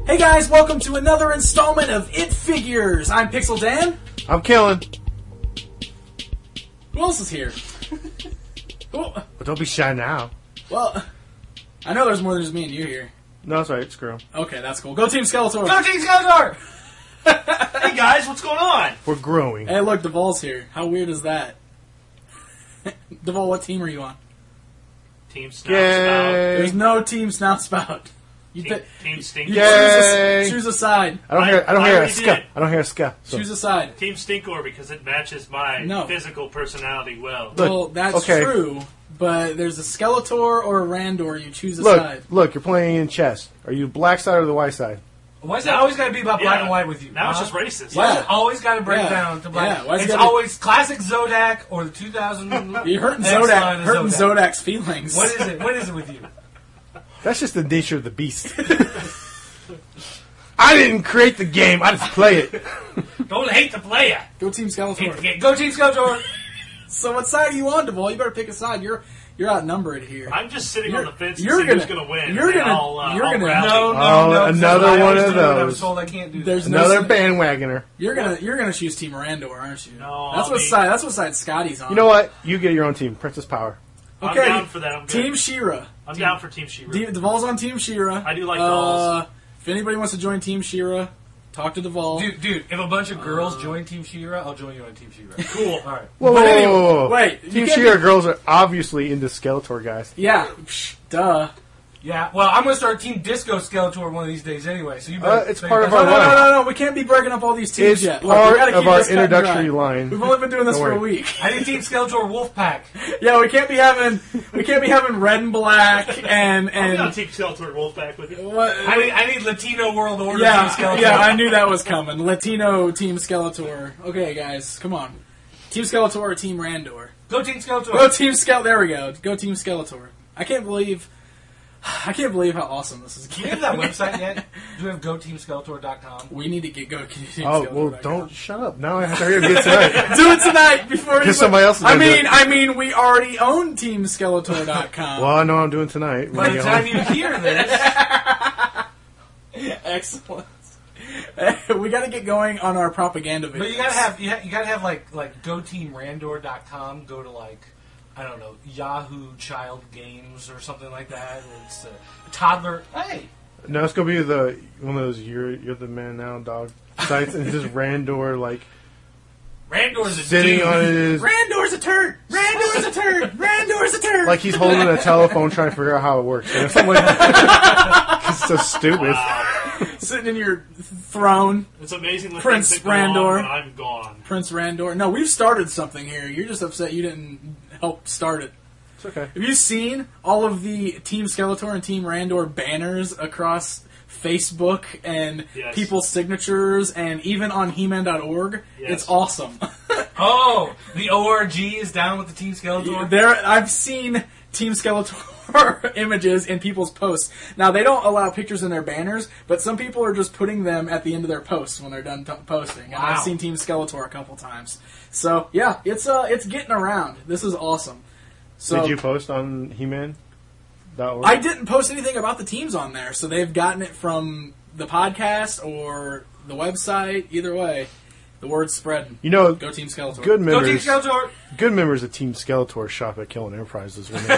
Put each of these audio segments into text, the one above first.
Hey guys, welcome to another installment of It Figures. I'm Pixel Dan. I'm killing. Who else is here? But don't be shy now. Well, I know there's more than just me and you here. No, that's right. Screw 'em. Okay, that's cool. Go Team Skeletor. Go Team Skeletor! Hey guys, what's going on? We're growing. Hey, look, Duvall's here. How weird is that? Duvall, what team are you on? Team Snout There's no Team Snout Spout. Team Stink. You Yay! choose a side. I don't hear a already ska. did. I don't hear a ska. So. Choose a side. Team Stinkor because it matches my physical personality well. Look, Well, that's okay. true, but there's a Skeletor or a Randor. You choose a side. Look, you're playing in chess. Are you black side or the white side? Why is it always got to be about black and white with you? Now it's just racist. Why is Yeah. it always got to break Yeah. down to black? Yeah, why is it It's gotta be- always classic Zodak or the 2000. You're hurting X line Zodak. of Hurting Zodak. Zodak's feelings. What is it? What is it with you? That's just the nature of the beast. I didn't create the game. I just play it. Don't hate the player. Go Team Skeletor. Go Team Skeletor. So what side are you on, Duvall? You better pick a side. You're outnumbered here. I'm just sitting on the fence you're and see who's going to win. you're and then gonna- I'll you're gonna- rally. No. Another I one always of do it. I was those. told I can't do that. There's Another no, bandwagoner. You're gonna choose Team Randor, aren't you? No, that's what side Scotty's on. You know what? You get your own team. Princess Power. Okay. I'm down for that. I'm good. Team She-Ra. I'm down for Team She-Ra. Duvall's on Team She-Ra. I do like dolls. If anybody wants to join Team She-Ra, talk to Duvall. Dude, if a bunch of girls join Team She-Ra, I'll join you on Team She-Ra. Cool. All right. Whoa. Wait, you Team can't She-Ra girls are obviously into Skeletor guys. Yeah, duh. Yeah. Well, I'm gonna start Team Disco Skeletor one of these days anyway. So you better. It's think part of about our that. life. No. We can't be breaking up all these teams It's yet. Look, we part gotta of keep our this cut and dry. introductory line. We've only been doing this Don't for a worry. week. I need Team Skeletor Wolfpack. Yeah, we can't be having red and black and I'm going to Team Skeletor Wolfpack with you. what, I need Latino World Order Team yeah, Skeletor. yeah, I knew that was coming. Latino Team Skeletor. Okay, guys, come on. Team Skeletor or Team Randor? Go Team Skeletor. Go Team Skeletor. There we go. Go Team Skeletor. I can't believe how awesome this is. Do you have that website yet? Do we have GoTeamSkeletor.com? We need to get Team Oh, Skeletor. well, don't shut up. Now I have to hear it tonight. do it tonight before Guess somebody else is I gonna do mean, it. I mean, we already own TeamSkeletor.com. Well, I know I'm doing tonight. By the time you hear this, Excellent. We got to get going on our propaganda videos. but you gotta have like GoTeamRandor.com. Go to like I don't know Yahoo Child Games or something like that. It's toddler. Hey, No, it's gonna be one of those you're the man now dog sites, and it's just Randor like Randor's a sitting dude. on his Randor's a turd. Randor's a turd. Randor's a turd. like he's holding a telephone trying to figure out how it works. You know, something like that. It's so stupid. Sitting in your throne, It's amazing when Prince things that go on Randor. when I'm gone. Prince Randor. No, we've started something here. You're just upset you didn't help start it. It's okay. Have you seen all of the Team Skeletor and Team Randor banners across Facebook and Yes. people's signatures and even on He-Man.org? Yes. It's awesome. Oh, the ORG is down with the Team Skeletor. I've seen Team Skeletor images in people's posts. Now, they don't allow pictures in their banners, but some people are just putting them at the end of their posts when they're done posting. And I've Wow. seen Team Skeletor a couple times. So, yeah, it's getting around. This is awesome. So, Did you post on He-Man.org? I didn't post anything about the teams on there, so they've gotten it from the podcast or the website. Either way, the word's spreading. You know, Go Team Skeletor. good Go Team members. Skeletor. Good members of Team Skeletor shop at Killing Enterprises when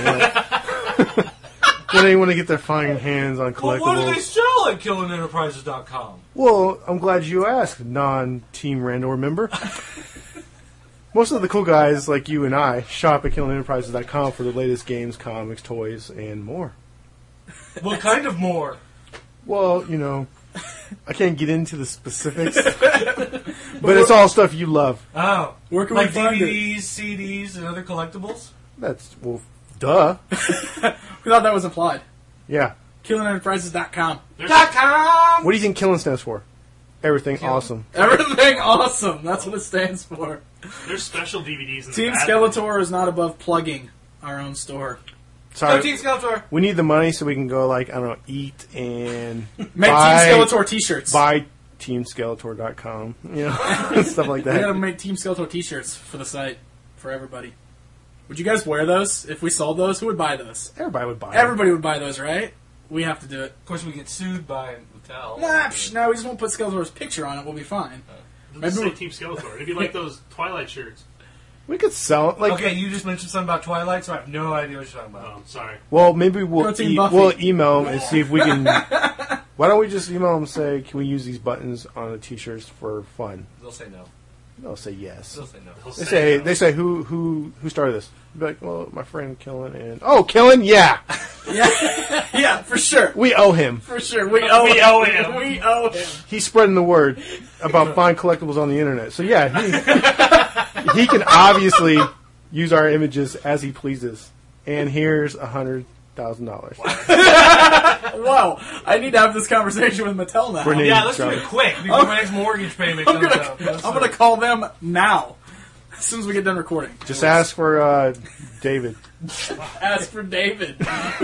they want to get their fine hands on Well, what do they collectibles. sell at KillingEnterprises.com? Well, I'm glad you asked, non-Team Randor member. Most of the cool guys like you and I shop at KillingEnterprises.com for the latest games, comics, toys, and more. What kind of more? Well, you know, I can't get into the specifics, but it's all stuff you love. Oh, Where can like we find it? DVDs, CDs, and other collectibles. That's, well, duh. We thought that was implied. Yeah. KillingEnterprises.com. .com. What do you think Killing stands for? Everything awesome. Everything awesome. That's what it stands for. There's special DVDs in Team the Skeletor is not above plugging our own store. Go Sorry. Team Skeletor. We need the money so we can go, like, I don't know, eat and Make buy, Team Skeletor t-shirts. buy TeamSkeletor.com. You know, stuff like We gotta that. make Team Skeletor t-shirts for the site for everybody. Would you guys wear those? If we sold those, who would buy those? Everybody would buy them. Everybody would buy those, right? We have to do it. Of course, we get sued by Mattel. No, we just won't put Skeletor's picture on it. We'll be fine. Maybe say Team Skeletor. It'd be like those Twilight shirts. We could sell it. Like, okay, you just mentioned something about Twilight, so I have no idea what you're talking about. Oh, sorry. Well, maybe we'll email them and see if we can... Why don't we just email them and say, can we use these buttons on the T-shirts for fun? They'll say no. They'll say yes. They'll say no. They say who started this? Be like, well, my friend Killen and Killen, yeah, yeah, for sure. We owe him for sure. We owe him. He's spreading the word about fine collectibles on the internet. So yeah, he can obviously use our images as he pleases. And here's $100,000. Whoa! I need to have this conversation with Mattel now. Yeah, let's do it quick before my next mortgage payment comes out. I'm gonna call them now. As soon as we get done recording. Just ask for David. Ask for David. I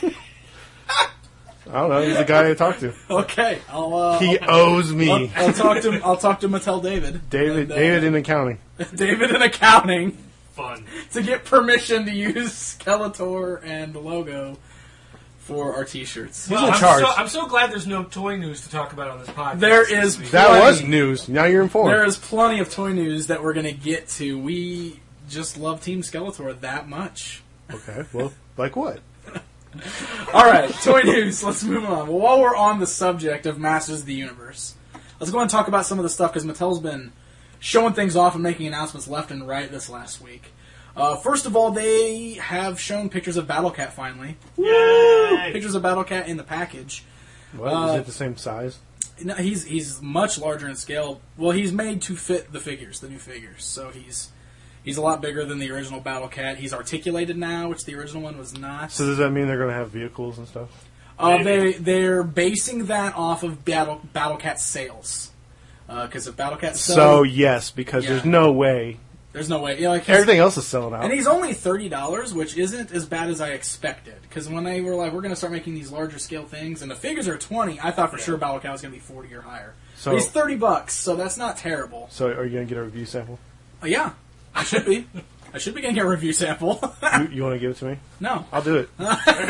don't know. He's the guy I talk to. Okay, he owes me. I'll talk to Mattel David. David in accounting. David in accounting. Fun. To get permission to use Skeletor and the logo for our T-shirts. Well, I'm so glad there's no toy news to talk about on this podcast. There is that was news. Now you're informed. There is plenty of toy news that we're going to get to. We just love Team Skeletor that much. Okay, well, like what? All right, toy news. Let's move on. Well, while we're on the subject of Masters of the Universe, let's go and talk about some of the stuff because Mattel's been showing things off and making announcements left and right this last week. First of all, they have shown pictures of Battle Cat finally. Yay! Pictures of Battle Cat in the package. What, is it the same size? No, he's much larger in scale. Well, he's made to fit the figures, the new figures. So he's a lot bigger than the original Battle Cat. He's articulated now, which the original one was not. So does that mean they're going to have vehicles and stuff? They're basing that off of Battle Cat sales. Because if Battle Cat sells... So, yes, because there's no way... There's no way. Yeah, everything else is selling out. And he's only $30, which isn't as bad as I expected. Because when they were like, we're going to start making these larger scale things, and the figures are $20, I thought for sure Battle Cat was going to be $40 or higher. So he's $30, so that's not terrible. So are you going to get a review sample? Yeah, I should be. I should be getting a review sample. You want to give it to me? No. I'll do it.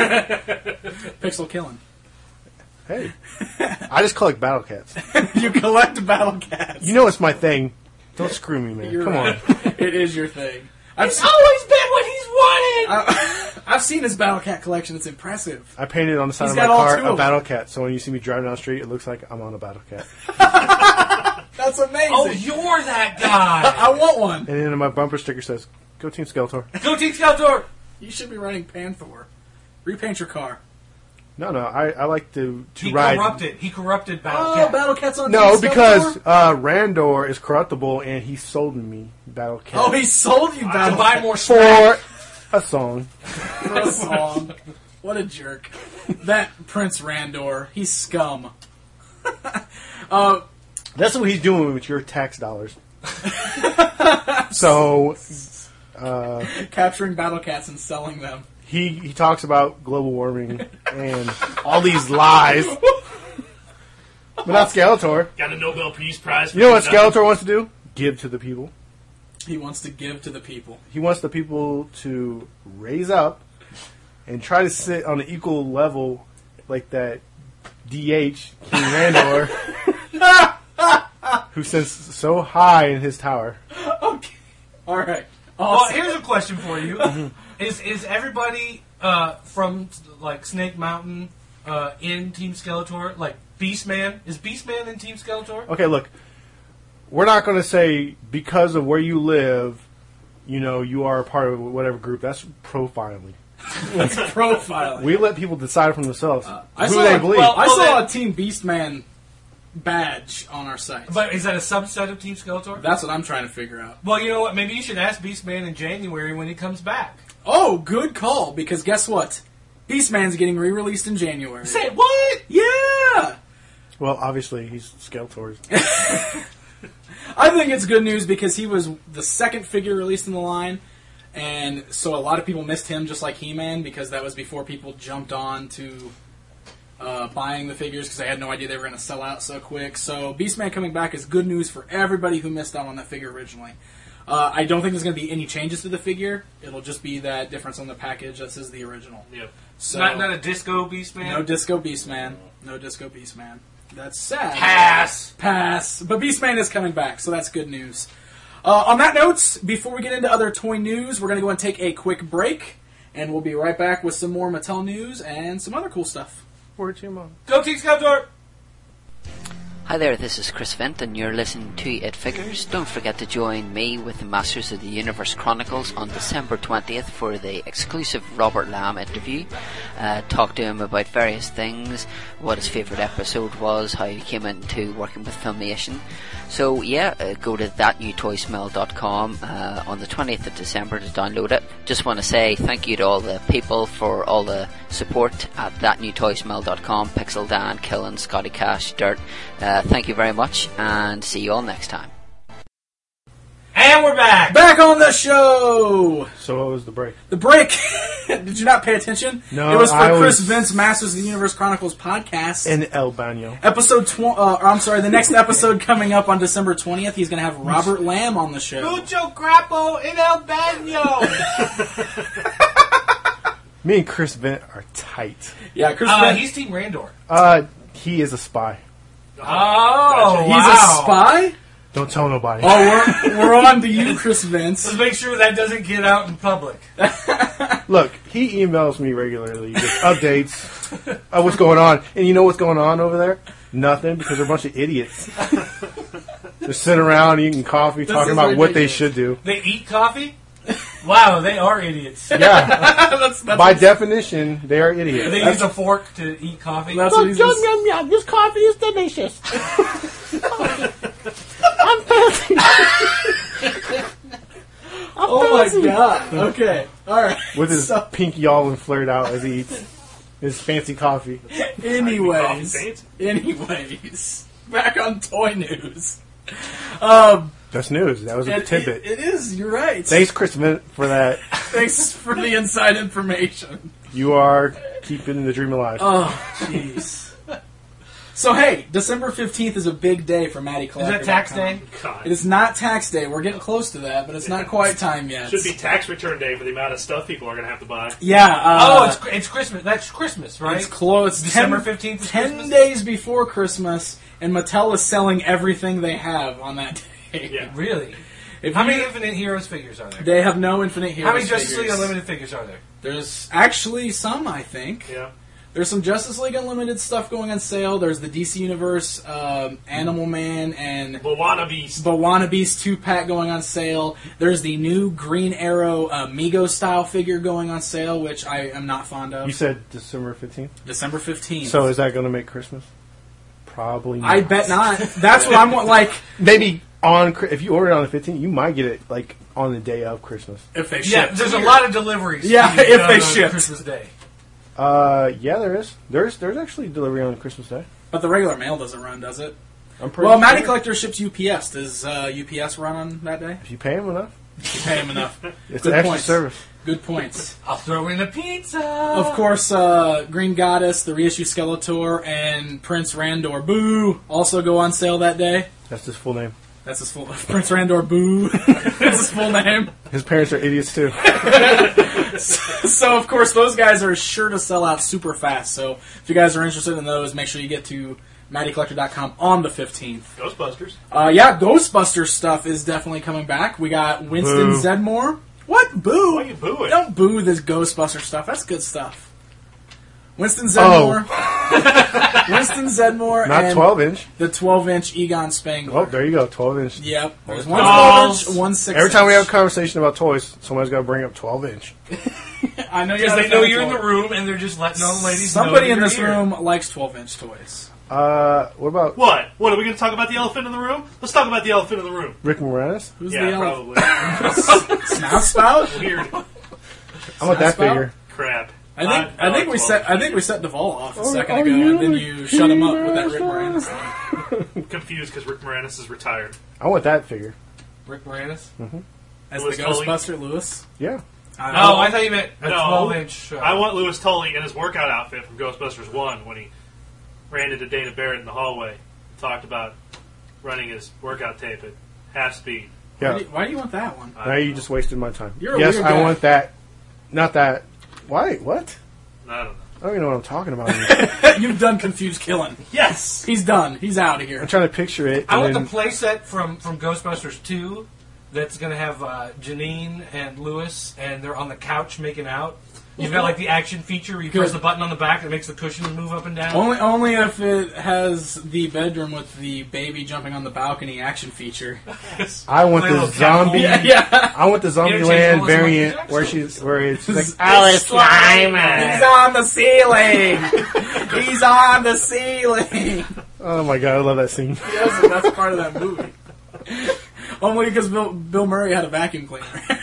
Pixel killing. Hey, I just collect Battle Cats. You collect Battle Cats. You know it's my thing. Don't screw me, man. Come on. It is your thing. It's always been what he's wanted! I've seen his Battle Cat collection. It's impressive. I painted on the side of my car a Battle Cat, so when you see me driving down the street, it looks like I'm on a Battle Cat. That's amazing. Oh, you're that guy. I want one. And then my bumper sticker says, "Go Team Skeletor." Go Team Skeletor! You should be running Panther. Repaint your car. No, I like to ride. He corrupted Battle Cat. Battle Cat's on No, Team because Randor is corruptible, and he sold me Battle Cat. Oh, he sold you Battle Cat. To buy more for a song. For a song. What a jerk. That Prince Randor, he's scum. That's what he's doing with your tax dollars. So, capturing Battle Cats and selling them. He talks about global warming and all these lies. But not Skeletor. Got a Nobel Peace Prize. You know what Skeletor wants to do? Give to the people. He wants to give to the people. He wants the people to raise up and try to sit on an equal level like that DH, King Randor, who sits so high in his tower. Okay. All right. Well, here's a question for you. Is everybody from like Snake Mountain in Team Skeletor? Like Beastman? Is Beastman in Team Skeletor? Okay, look. We're not going to say because of where you live, you are a part of whatever group. That's profiling. That's profiling. We let people decide for themselves who they believe. I saw a Team Beastman badge on our site. But is that a subset of Team Skeletor? That's what I'm trying to figure out. Well, you know what? Maybe you should ask Beastman in January when he comes back. Oh, good call, because guess what? Beastman's getting re-released in January. Say what? Yeah! Well, obviously, he's Skeletor's. I think it's good news because he was the second figure released in the line, and so a lot of people missed him just like He-Man because that was before people jumped on to buying the figures because they had no idea they were going to sell out so quick. So Beastman coming back is good news for everybody who missed out on that figure originally. I don't think there's going to be any changes to the figure. It'll just be that difference on the package that says the original. Yep. So, not a Disco Beastman? No Disco Beastman. No Disco Beastman. That's sad. Pass. But Beastman is coming back, so that's good news. On that note, before we get into other toy news, we're going to go and take a quick break, and we'll be right back with some more Mattel news and some other cool stuff. Word to your mom. Go Team Skeletor! Hi there, this is Chris Vint and you're listening to It Figures. Don't forget to join me with the Masters of the Universe Chronicles on December 20th for the exclusive Robert Lamb interview. Talk to him about various things, what his favourite episode was, how he came into working with Filmation. So yeah, go to thatnewtoysmell.com on the 20th of December to download it. Just want to say thank you to all the people for all the support at thatnewtoysmell.com, Pixel Dan, Killen, Scotty Cash, Dirt. Thank you very much, and see you all next time. And we're back! Back on the show! So what was the break? The break! Did you not pay attention? No, it was for Chris Vint's Masters of the Universe Chronicles podcast. In El Baño. The next episode coming up on December 20th, he's going to have Robert Lamb on the show. Mucho Grappo in El Baño! Me and Chris Vint are tight. Yeah, Chris Vint. He's Team Randor. He is a spy. Oh, he's a spy? Don't tell nobody. Oh, we're on to you, Chris Vince. Let's make sure that doesn't get out in public. Look, he emails me regularly with updates of what's going on. And you know what's going on over there? Nothing, because they're a bunch of idiots. They're sitting around eating coffee, talking about what they should do. They eat coffee? Wow, they are idiots. Yeah. that's By definition, they are idiots. They use a fork to eat coffee? That's what he's yum, yum. This coffee is delicious. I'm fancy. Oh my god. Okay. Alright. With his pinky all and flared out as he eats his fancy coffee. Anyways. Back on toy news. That's news. That was a tidbit. It is. You're right. Thanks, Chris Mint, for that. Thanks for the inside information. You are keeping the dream alive. Oh, jeez. So, hey, December 15th is a big day for Matty Collector. Is that tax day? God. It is not tax day. We're getting close to that, but it's not quite time yet. Should be tax return day for the amount of stuff people are going to have to buy. Yeah. It's Christmas. That's Christmas, right? It's close. December 15th is 10 Christmas? days before Christmas, and Mattel is selling everything they have on that day. Yeah. Really? How many Infinite Heroes figures are there? They have no Infinite Heroes How many Justice figures. League Unlimited figures are there? There's actually some, I think. Yeah. There's some Justice League Unlimited stuff going on sale. There's the DC Universe Animal Man and Bwana Beast 2-pack going on sale. There's the new Green Arrow Mego-style figure going on sale, which I am not fond of. You said December 15th? December 15th. So is that going to make Christmas? Probably not. I bet not. That's what I'm like. Maybe if you order it on the 15th, you might get it like on the day of Christmas. If they ship. Yeah, there's a lot of deliveries. Yeah, being if done they on ship. Christmas Day. Yeah, there is. There's actually delivery on Christmas Day. But the regular mail doesn't run, does it? I'm pretty Well, sure. Matty Collector ships UPS. Does UPS run on that day? If you pay them enough, You pay them enough. it's Good an extra points. service. Good points. I'll throw in a pizza. Of course, Green Goddess, the reissue Skeletor, and Prince Randor Boo also go on sale that day. That's his full name. That's his full Prince Randor Boo. That's his full name. His parents are idiots too. So, of course, those guys are sure to sell out super fast. So, if you guys are interested in those, make sure you get to MattyCollector.com on the 15th. Ghostbusters. Yeah, Ghostbusters stuff is definitely coming back. We got Winston Boo. Zedmore. What? Boo? Why are you booing? Don't boo this Ghostbuster stuff. That's good stuff. Winston Zedmore. Winston Zedmore. Not and 12-inch. the 12-inch Egon Spengler. Oh, there you go, 12-inch. Yep. There's one Dolls. 12-inch, one 6-inch. Every time we have a conversation about toys, somebody's got to bring up 12-inch. I know Because they know you're in the room and they're just letting all the ladies know. Somebody that in you're this here. room likes 12-inch toys. What about What? What, are we going to talk about the elephant in the room? Let's talk about the elephant in the room. Rick Moranis? Who's Yeah, the elephant? probably. Snout Spout? Weird I want that Spout? figure. crap. I think we set Duvall off a second ago, and then you shut him up with that Rick Moranis thing. I'm confused because Rick Moranis is retired. I want that figure. Rick Moranis? As Louis the Tully? Ghostbuster, Lewis. Yeah. Oh, I thought you meant a No. 12-inch. I want Louis Tully in his workout outfit from Ghostbusters 1 when he ran into Dana Barrett in the hallway and talked about running his workout tape at half speed. Yeah. Why do you want that one? Now you just wasted my time. You're a yes, weird I guy. want that. Not that. Why? What? I don't know. I don't even know what I'm talking about anymore. You've done Confused Killing. Yes. He's done. He's out of here. I'm trying to picture it. I want and the playset from Ghostbusters 2 that's going to have Janine and Lewis, and they're on the couch making out. You've got like the action feature where you press Good. the button on the back that makes the cushions move up and down. Only if it has the bedroom with the baby jumping on the balcony action feacer. I want Play a the little cat zombie. hole. Yeah. I want the Interchangeable Zombieland as Michael variant Jackson. where it's like Alice He's on the ceiling. He's on the ceiling. oh my god, I love that scene. Yes, that's part of that movie. Only because Bill Murray had a vacuum cleaner.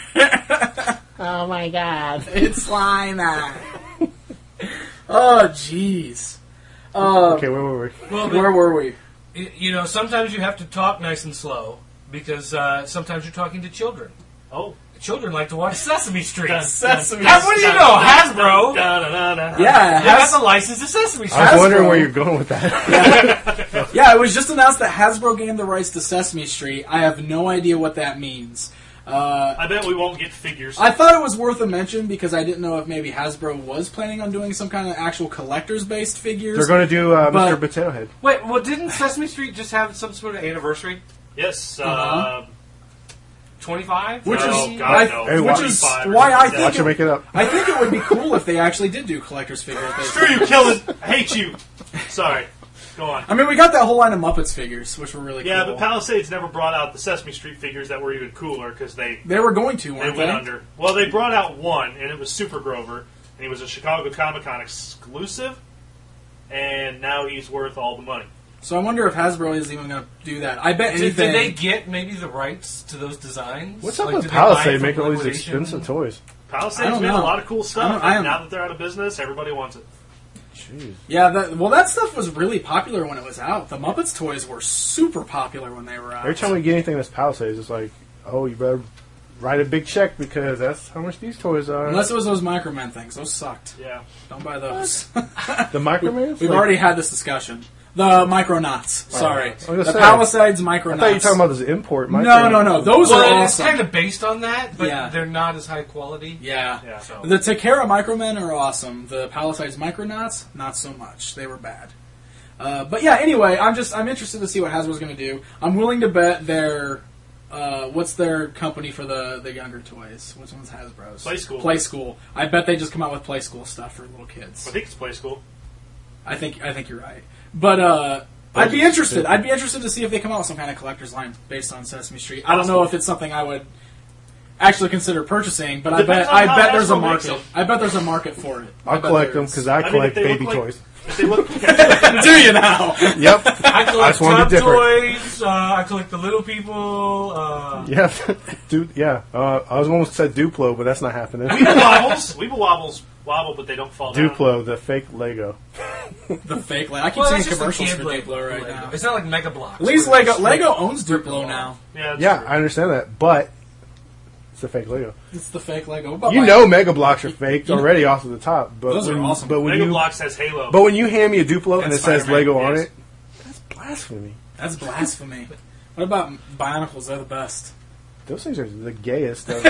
Oh my god. It's Slimer. Oh, jeez. Okay, where were we? Well, Where were we? you know, sometimes you have to talk nice and slow because sometimes you're talking to children. Oh. Children like to watch Sesame Street. Sesame What do you know? Hasbro. Yeah, They got the license to Sesame Street. I was wondering Hasbro. where you're going with that. Yeah, it was just announced that Hasbro gained the rights to Sesame Street. I have no idea what that means. I bet we won't get figures. I thought it was worth a mention because I didn't know if maybe Hasbro was planning on doing some kind of actual collectors-based figures. They're going to do But- Mr. Potato Head. Wait, well, didn't Sesame Street just have some sort of anniversary? Yes. Uh-huh. 25? Which No, is God, no. Hey, which watch- is 25 or why I something. think Watch her make it up. I think it would be cool if they actually did do collectors figures. Screw you, Killen. I hate you. Sorry. Go on. I mean, we got that whole line of Muppets figures, which were really Yeah, cool. but Palisades never brought out the Sesame Street figures that were even cooler because they They were going to, they weren't went they? under. Well, they brought out one, and it was Super Grover, and he was a Chicago Comic-Con exclusive, and now he's worth all the money. So I wonder if Hasbro is even going to do that. I bet Did anything. they get maybe the rights to those designs? What's up Like, with did they buy it Palisade from making all these liquidation? expensive toys? I Palisades don't made a know. lot of cool stuff, I don't- and now that they're out of business, everybody wants it. Jeez. Yeah, that stuff was really popular when it was out. The Muppets toys were super popular when they were out. Every time we get anything that's Palisades, it's like, oh, you better write a big check because that's how much these toys are. Unless it was those Micromen things. Those sucked. Yeah. Don't buy those. the Micromans? We've Like, already had this discussion. The Micronauts. Sorry. I was gonna The say, Palisades I Micronauts. thought you were talking about this import. No. Those Well, are it's awesome. kind of based on that, but Yeah. they're not as high quality. Yeah. Yeah. So. The Takara Micromen are awesome. The Palisades Micronauts, not so much. They were bad. But yeah, anyway, I'm interested to see what Hasbro's going to do. I'm willing to bet their what's their company for the younger toys? Which one's Hasbro's? Playskool. Playskool. I bet they just come out with Playskool stuff for little kids. I think it's Play School. I think you're right. But I'd be interested. I'd be interested to see if they come out with some kind of collector's line based on Sesame Street. I don't know if it's something I would actually consider purchasing, but Depends on I how bet there's a Hasbro makes market. them. I bet there's a market for it. I'll collect them because I I mean, collect if they look baby like- toys. If they look, Do you now? Yep. I collect just wanted Top to differ. Toys. I collect the little people. Yeah, dude. Yeah, I was almost said Duplo, but that's not happening. Weeble Wobbles wobble, but they don't fall down. Duplo, the fake Lego. The fake Lego. I keep Well, seeing that's just commercials a for kid Duplo right Lego. now. It's not like Mega Bloks. At least where it's Lego like- owns Duplo now. Yeah, that's Yeah, true. I understand that, but it's the fake Lego. It's the fake Lego. But You like, know, Mega Blocks are faked You know- already off of the top. But Those are when, awesome. But when Mega you Bloks has Halo. but when you hand me a Duplo and And it says Spider-Man, Lego on yes. it, that's blasphemy. that's blasphemy. What about Bionicles? They're the best. Those things are the gayest. Of, Go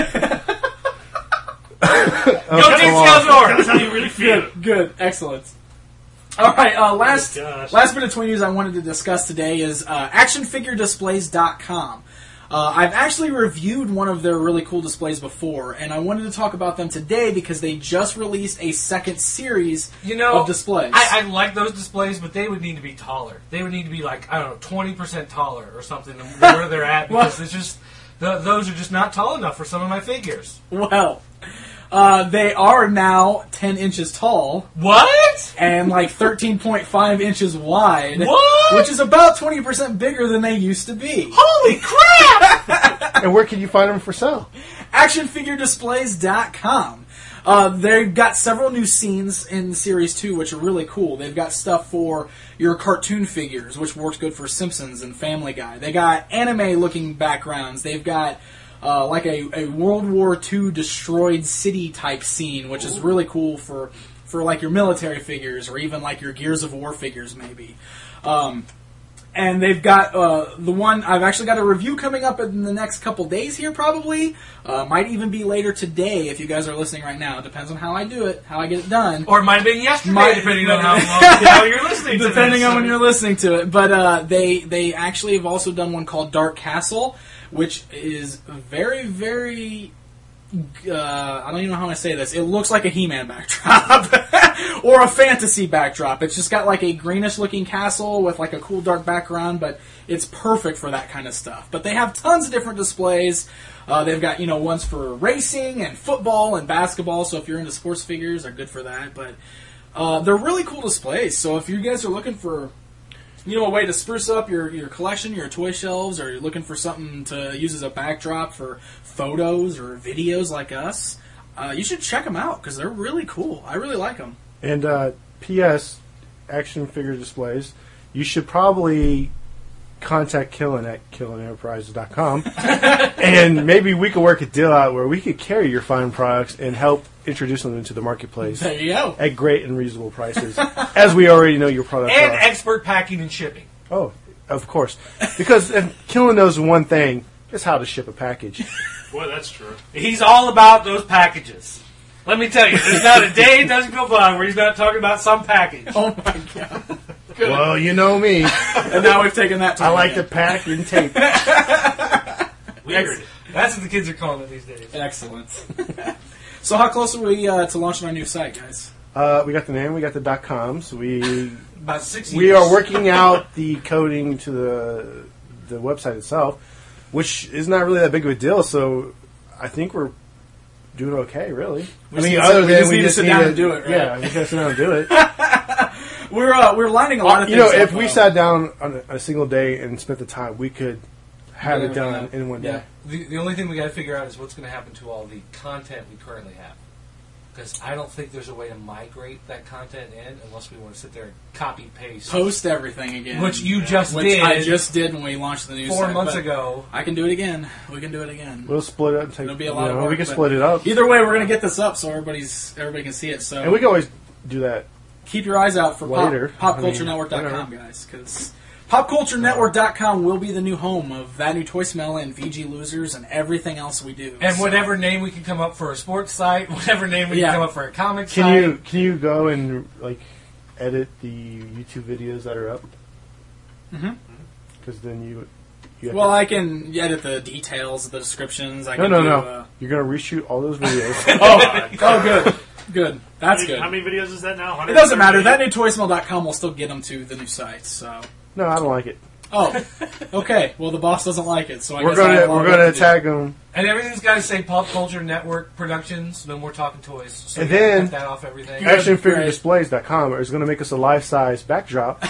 Team Skeletor! That's how you really feel. Good, excellent. All right, last gosh. bit of Toy News I wanted to discuss today is actionfiguredisplays.com. I've actually reviewed one of their really cool displays before, and I wanted to talk about them today because they just released a second series of displays. I like those displays, but they would need to be taller. They would need to be like, I don't know, 20% taller or something than where they're at, because it's just, those are just not tall enough for some of my figures. Well, they are now 10 inches tall What? and like 13.5 inches wide, What? which is about 20% bigger than they used to be. Holy crap! and where can you find them for sale? actionfiguredisplays.com. They've got several new scenes in Series 2, which are really cool. They've got stuff for your cartoon figures, which works good for Simpsons and Family Guy. They got anime-looking backgrounds. They've got like a World War II destroyed city type scene, which is really cool for like your military figures or even like your Gears of War figures, maybe. And they've got the one, I've actually got a review coming up in the next couple days here probably. Might even be later today if you guys are listening right now. It depends on how I do it, how I get it done. Or it might have been yesterday, depending on how you're listening to it. Depending on when you're listening to it. But they actually have also done one called Dark Castle, which is very, very... I don't even know how to say this. It looks like a He-Man backdrop. Or a fantasy backdrop. It's just got like a greenish-looking castle with like a cool dark background, but it's perfect for that kind of stuff. But they have tons of different displays. They've got, ones for racing and football and basketball, so if you're into sports figures, they're good for that. But they're really cool displays, so if you guys are looking for a way to spruce up your collection, your toy shelves, or you're looking for something to use as a backdrop for photos or videos like us, you should check them out because they're really cool. I really like them. And P.S. Action figure displays, you should probably contact Killin at KillinEnterprises.com and maybe we could work a deal out where we could carry your fine products and help introduce them into the marketplace. There you go. At great and reasonable prices, as we already know your products And are. expert packing and shipping. Oh, of course. Because Killin knows one thing, just how to ship a package. Boy, that's true. He's all about those packages. Let me tell you, there's not a day doesn't go by where he's not talking about some package. Oh my god. Good. Well, you know me. And now we've taken that time. I like to pack and tape. Weird. That's what the kids are calling it these days. Excellent. So how close are we to launching our new site, guys? We got the name, we got the .coms. About 6 years. We are working out the coding to the website itself, which is not really that big of a deal. So I think we're doing okay, really. We just need to sit down and do it, right? Yeah, we gotta sit down and do it. We're lining a lot of things up. If we sat down on a single day and spent the time, we could have it done in one day. The only thing we got to figure out is what's going to happen to all the content we currently have. Because I don't think there's a way to migrate that content in unless we want to sit there and copy paste. Post everything again. Which you just Which did. I just did when we launched the new 4 site. months but ago. I can do it again. We can do it again. We'll split it up and take. It'll be a lot of work, we can but split it up. Either way, we're going to get this up so everybody can see it. So And we can always do that. keep your eyes out for Later. PopCultureNetwork.com, whatever. guys, because PopCultureNetwork.com will be the new home of That New Toy Smell and VG Losers and everything else we do. And So- whatever name we can come up for a sports site, whatever name we can come up for a comic site. Can you go and edit the YouTube videos that are up? Mhm. Because then you have Well, to, I can edit the details, the descriptions. I no can no do, no. You're gonna reshoot all those videos. Oh, good. Good. That's good. How many videos is that now? It doesn't matter. 138? ThatNewToysmell.com will still get them to the new site. So, No, I don't like it. oh, okay. Well, the boss doesn't like it, so I We're guess I have a lot gonna of work to do. tag them. And everything's got to say Pop Culture Network Productions. No more talking toys. So And you gotta then- cut that off everything. ActionFigureDisplays.com is going to make us a life-size backdrop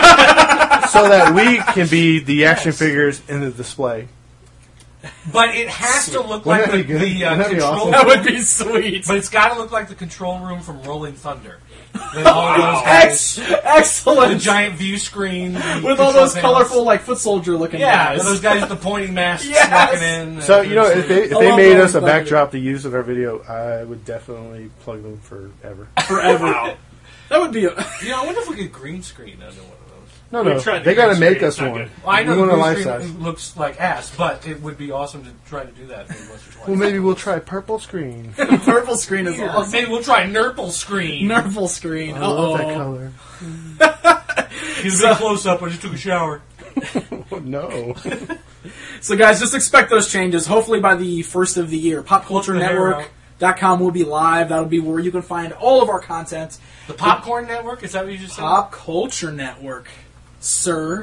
so that we can be the action figures in the display. But it has to look Wouldn't like that be good? Wouldn't that be control awesome? That would be sweet. But it's got to look like the control room from Rolling Thunder. With all those guys, the Excellent. giant view screen. the With all control those panels. colorful, like, foot soldier looking Yeah, guys. those guys with the pointing masks Yes! walking in. So if they love made Rolling us a Thunder. backdrop to use in our video, I would definitely plug them forever. Forever. Wow. That would be a... I wonder if we could green screen under one of those. No, We no, tried they the got to green make screen, us it's not one. good. Well, I know we want a the life green size. screen looks like ass, but it would be awesome to try to do that maybe once or twice. Well, maybe we'll try purple screen. purple screen is Or awesome. maybe we'll try Nurple screen. Nurple screen. I love that color. He's a close up. I just took a shower. Oh, no. So, guys, just expect those changes. Hopefully by the first of the year. PopCultureNetwork.com will be live. That'll be where you can find all of our content. The Popcorn Network? Is that what you just said? Pop Culture Network, sir.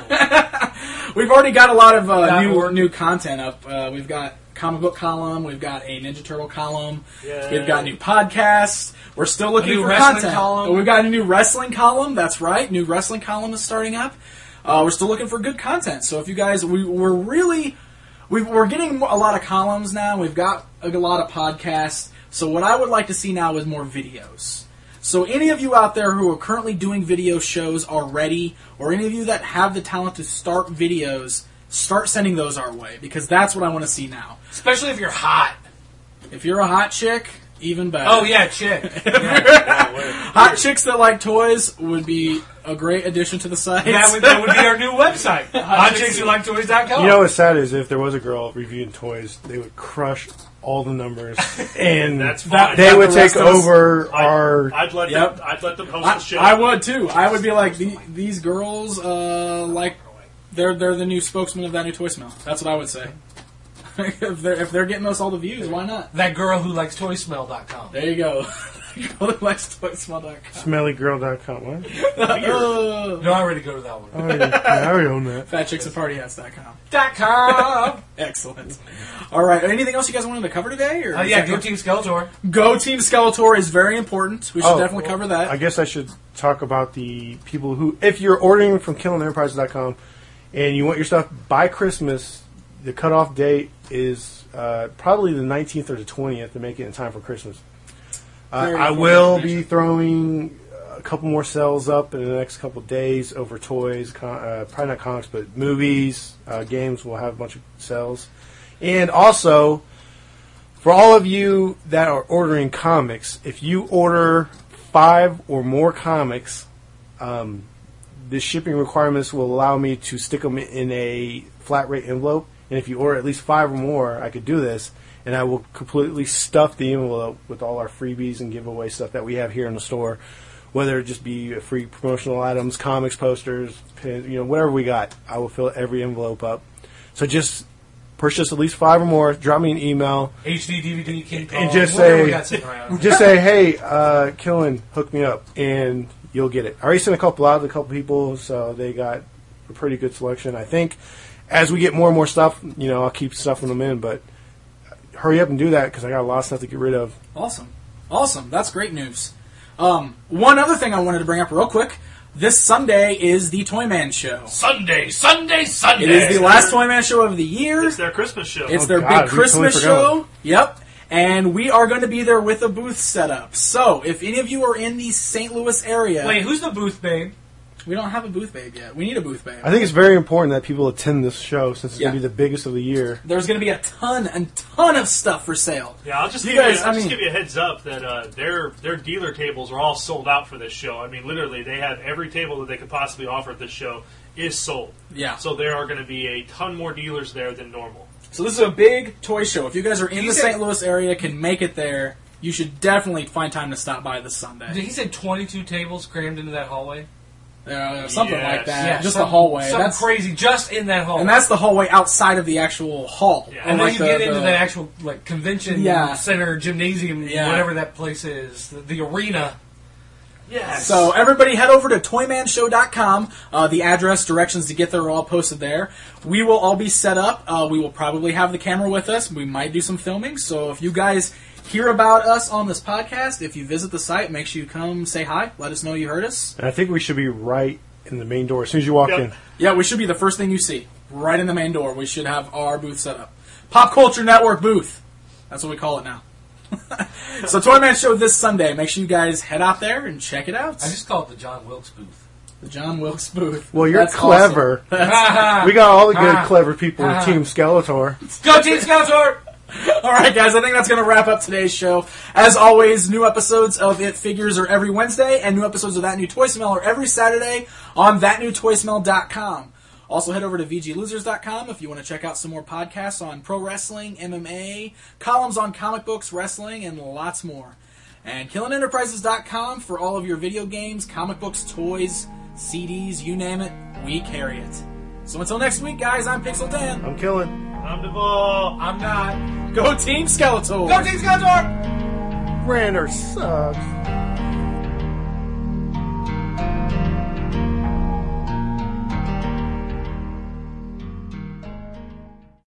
We've already got a lot of new content up. We've got comic book column. We've got a Ninja Turtle column. Yay. We've got new podcasts. We're still looking new for wrestling content. column. We've got a new wrestling column. That's right. New wrestling column is starting up. We're still looking for good content. So if you guys, we're getting a lot of columns now. We've got a lot of podcasts. So what I would like to see now is more videos. So any of you out there who are currently doing video shows already, or any of you that have the talent to start videos, start sending those our way, because that's what I want to see now. Especially if you're hot. If you're a hot chick, Even better. Oh yeah, chick. Hot chicks that like toys would be a great addition to the site. That would be our new website. HotChicksWhoLikeToys.com. You know what's sad is if there was a girl reviewing toys, they would crush all the numbers, and That's fine. they would the take rest of us- over our. I'd let Yep. them host the show. I would too. I would be like these girls. Like they're the new spokesman of that new toy smell. That's what I would say. if they're getting us all the views, why not? That girl who likes toysmell.com. There you go. Girl that likes toysmell.com. Smellygirl.com. What? No, I already go to that one. Oh, yeah. I already own that. FatChicksandPartyHats.com. .com. Excellent. All right. Anything else you guys wanted to cover today? Or Yeah, go Team Skeletor. Go Team Skeletor is very important. We should definitely cover that. I guess I should talk about the people who, if you're ordering from KillenEnterprises.com and you want your stuff by Christmas, the cutoff date is probably the 19th or the 20th to make it in time for Christmas. I will be throwing a couple more sales up in the next couple of days over toys, probably not comics, but movies, games. We'll have a bunch of sales. And also, for all of you that are ordering comics, if you order 5 or more comics, the shipping requirements will allow me to stick them in a flat rate envelope. And if you order at least 5 or more, I could do this. And I will completely stuff the envelope with all our freebies and giveaway stuff that we have here in the store. Whether it just be free promotional items, comics, posters, pins, whatever we got. I will fill every envelope up. So just purchase at least 5 or more. Drop me an email. HD, DVD, King Kong. And just whatever we say, got sitting around. just say, hey, Killen, hook me up. And you'll get it. I already sent a couple out to a couple people, so they got a pretty good selection. I think as we get more and more stuff, I'll keep stuffing them in, but hurry up and do that because I got a lot of stuff to get rid of. Awesome. That's great news. One other thing I wanted to bring up real quick. This Sunday is the Toyman Show. Sunday. It is the last Toyman Show of the year. It's their Christmas show. It's Oh, their God, big we Christmas totally forgot. show. Yep. And we are going to be there with a booth set up. So, if any of you are in the St. Louis area... Wait, who's the booth babe? We don't have a booth babe yet. We need a booth babe. I think it's very important that people attend this show since it's Yeah. going to be the biggest of the year. There's going to be a ton of stuff for sale. Yeah, I'll just You give guys, you a heads up that their dealer tables are all sold out for this show. I mean, literally, they have every table that they could possibly offer at this show is sold. Yeah. So there are going to be a ton more dealers there than normal. So this is a big toy show. If you guys are in He the said- St. Louis area, can make it there, you should definitely find time to stop by this Sunday. Did he say 22 tables crammed into that hallway? Something Yes. like that. Yeah, Just some- the hallway. Something That's crazy just in that hallway. And that's the hallway outside of the actual hall. Yeah. And then Like you get the- into that actual convention Yeah. center, gymnasium, Yeah. whatever that place is, the arena. Yes. So everybody head over to toymanshow.com. The address, directions to get there are all posted there. We will all be set up. We will probably have the camera with us. We might do some filming. So if you guys hear about us on this podcast, if you visit the site, make sure you come say hi. Let us know you heard us. And I think we should be right in the main door as soon as you walk Yep. in. Yeah, we should be the first thing you see. Right in the main door. We should have our booth set up. Pop Culture Network booth. That's what we call it now. So Toyman Show this Sunday. Make sure you guys head out there and check it out. I just call it the John Wilkes booth. The John Wilkes booth. Well, you're That's clever. awesome. We got all the good, clever people in Team Skeletor. Go Team Skeletor! All right, guys, I think that's going to wrap up today's show. As always, new episodes of It Figures are every Wednesday, and new episodes of That New Toy Smell are every Saturday on thatnewtoysmell.com. Also, head over to VGLosers.com if you want to check out some more podcasts on pro wrestling, MMA, columns on comic books, wrestling, and lots more. And KillenEnterprises.com for all of your video games, comic books, toys, CDs, you name it, we carry it. So until next week, guys, I'm Pixel Dan. I'm killing. I'm Duvall. I'm not. Go Team Skeletor! Go Team Skeletor! Rander sucks.